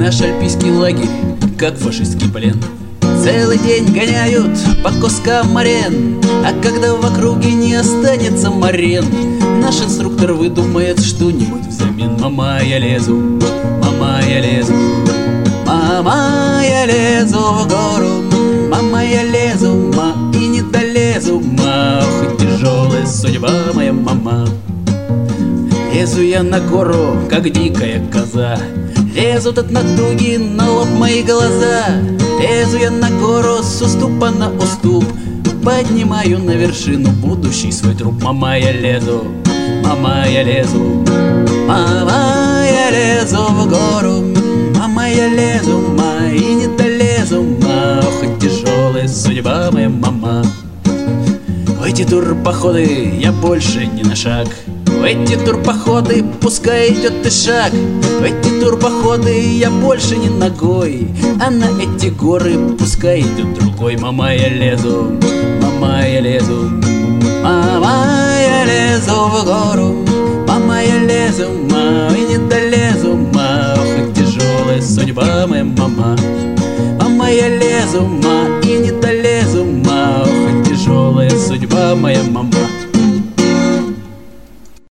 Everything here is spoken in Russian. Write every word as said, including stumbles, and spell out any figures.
Наш альпийский лагерь, как фашистский плен. Целый день гоняют по кускам арен, а когда в округе не останется морен, наш инструктор выдумает что-нибудь взамен. Мама, я лезу, мама, я лезу, мама, я лезу в гору, мама, я лезу, ма, и не долезу, ма, ох, тяжелая судьба моя, мама. Лезу я на гору, как дикая коза, лезут от натуги на лоб мои глаза. Лезу я на гору с уступа на уступ, поднимаю на вершину будущий свой труп. Мама, я лезу, мама, я лезу, мама, я лезу в гору, мама, я лезу, ма, и не долезу, ма, ох, тяжелая судьба моя, мама. В эти турпоходы я больше не на шаг, в эти турпоходы пускай идет и шаг, в эти турпоходы я больше не ногой, а на эти горы пускай идет другой. Мама, я лезу, мама, я лезу, мама, я лезу в гору, мама, я лезу, ма, и не долезу, ма, ох, тяжелая судьба моя, мама. Мама, я лезу, ма, и не долезу, ма, ох, тяжелая судьба моя, мама.